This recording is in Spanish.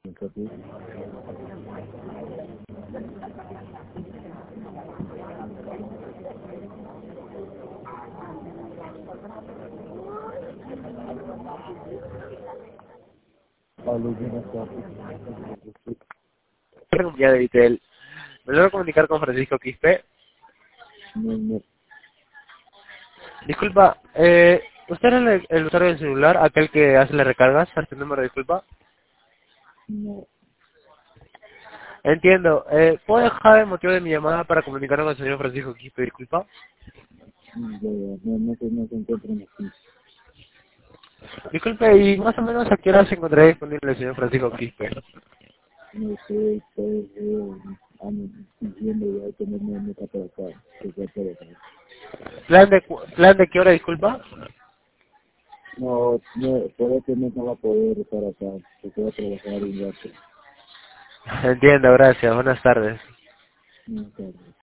Entonces, Pablo, buenas tardes. Ya de Vitel. ¿Me logro comunicar con Francisco Quispe? No, no, Disculpa, ¿usted era el usuario del celular, aquel que hace las recargas? ¿A este número, disculpa? no, Entiendo. ¿Puedo dejar el motivo de mi llamada para comunicarme con el señor Francisco Quispe, disculpa? no se encuentran aquí. Disculpe, ¿y más o menos a qué hora se encontraría disponible el señor Francisco Quispe? No sé, estoy diciendo ya que no me está para acá, que ya para acá. ¿Plan de qué hora, disculpa? No, por eso no va a poder estar acá, porque va a trabajar un rato. Entiendo, gracias. Buenas tardes. No, claro.